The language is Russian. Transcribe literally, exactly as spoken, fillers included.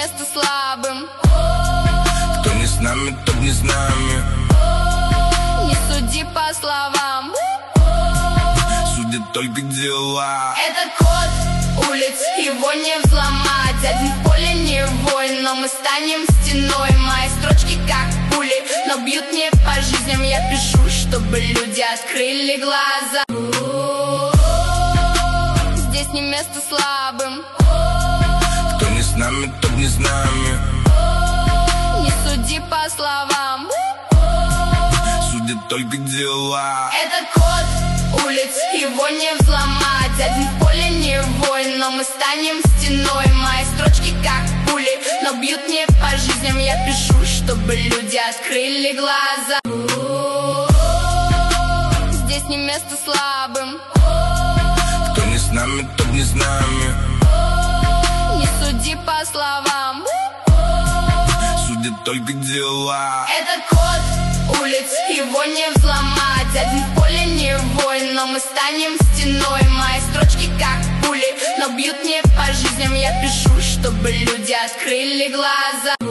место слабым. Кто не с нами, тот не с нами. Не суди по словам, судят только дела. это код улиц, его не взломать. Один в поле не воин, но мы станем стеной. Мои строчки как пули, но бьют не по жизням. Я пишу, чтобы люди открыли глаза. Здесь не место слабым. Кто не с нами, тот не с нами. Не суди по словам, судят только дела. это код улиц, его не взломать. Один в поле не воин, но мы станем стеной. Мои строчки как пули, но бьют не по жизням. Я пишу, чтобы люди открыли глаза. Здесь не место слабым. Кто не с нами, тот не с нами. Не суди по словам, судят только дела. это код улиц, его не взломать. Один в поле не воин, но мы станем стеной. Мои строчки как пули, но бьют не по жизням. Я пишу, чтобы люди открыли глаза.